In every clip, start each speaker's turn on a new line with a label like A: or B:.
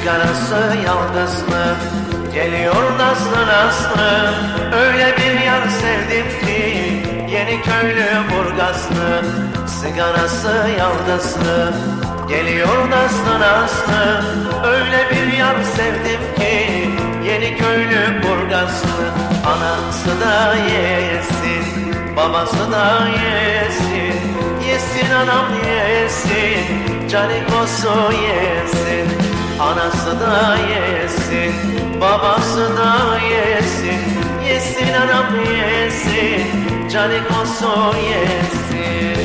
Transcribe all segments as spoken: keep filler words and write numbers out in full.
A: sigarası yaldızlı, geliyor nazlı nazlı. Öyle bir yar sevdim ki yeni köylü Burgazlı. Sigarası yaldızlı, geliyor nazlı nazlı. Öyle bir yar sevdim ki yeni köylü Burgazlı. Anası da yesin, babası da yesin, yesin anam yesin, canikosu yesin. Anası da yesin, babası da yesin, yesin anam yesin, canikosu yesin.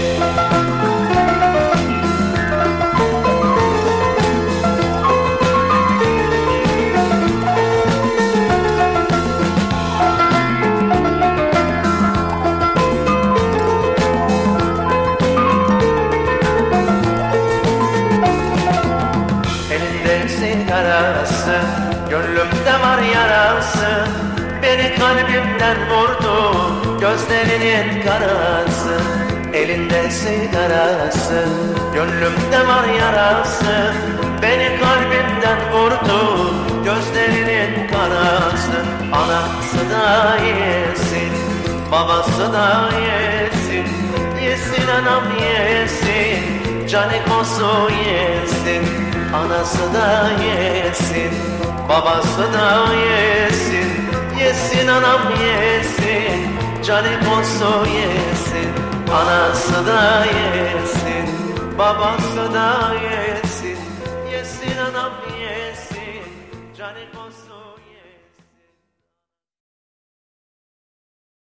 A: Sigarası, gönlümde var yarası, beni kalbimden vurdu gözlerinin karası. Elinde sigarası, gönlümde var yarası, beni kalbimden vurdu gözlerinin karası. Anası da yesin, babası da yesin, yesin anam yesin, canikosu yesin. Anası da yesin, babası da yesin, yesin anam yesin, canikosu yesin. Anası da yesin, babası da yesin, yesin anam yesin, canikosu